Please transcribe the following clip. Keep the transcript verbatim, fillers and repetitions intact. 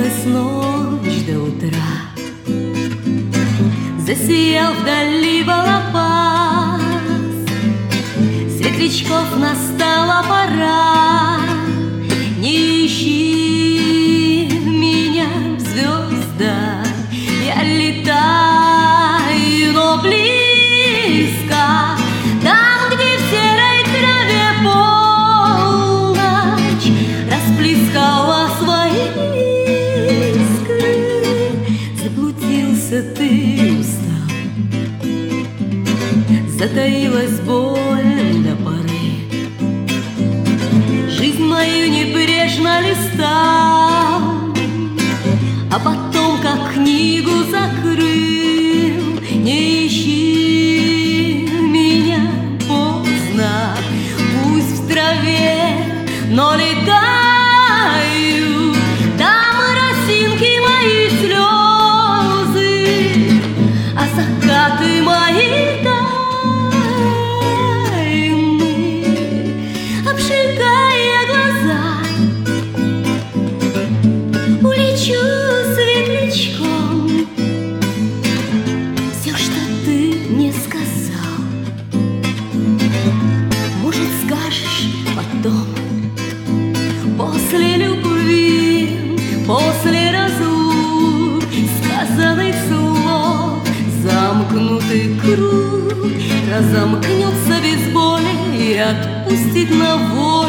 Длилась ночь до утра, засиял вдали волопас, светлячков настала пора. Не ищи меня в звездах, я летаю, но близко, там, где в серой траве полночь расплескала свои искры. Заблудился ты, устал, затаилась боль до поры, жизнь мою небрежно листал, а потом как книгу закрыл. Не ищи меня поздно, пусть в траве, но летаю. Там росинки мои слезы, а закаты мои тайны, обжигая глаза. Улечу светлячком, все, что ты мне сказал, может, скажешь потом, после любви, после разлук, сказанных слов. Замкнутый круг разомкнется без боли и отпустит на волю.